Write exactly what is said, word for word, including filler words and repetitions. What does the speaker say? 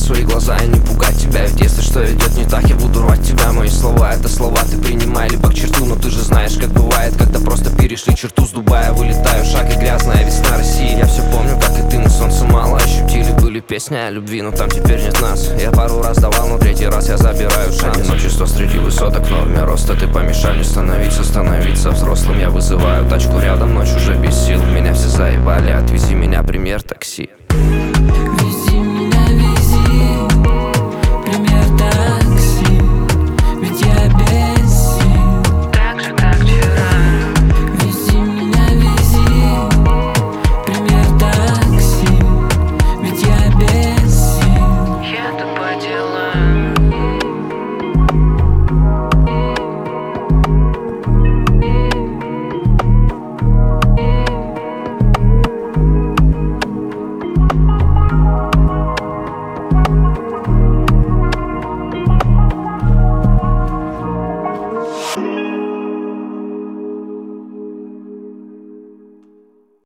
свои глаза и не пугать тебя. Ведь если что идет не так, я буду рвать тебя. Мои слова — это слова, ты принимай либо к черту. Но ты же знаешь, как бывает, когда просто перешли черту. С Дубая вылетаю, шаг и грязная весна России. Я все помню, как и ты, мы солнца мало ощутили. Были песни о любви, но там теперь нет нас. Я пару раз давал, но третий раз я забираю шанс. Одиночество среди высоток, но в норме роста. Ты помешали становиться, становиться взрослым. Я вызываю тачку рядом, ночь уже без сил. Меня все заебали, отвези меня, пример такси.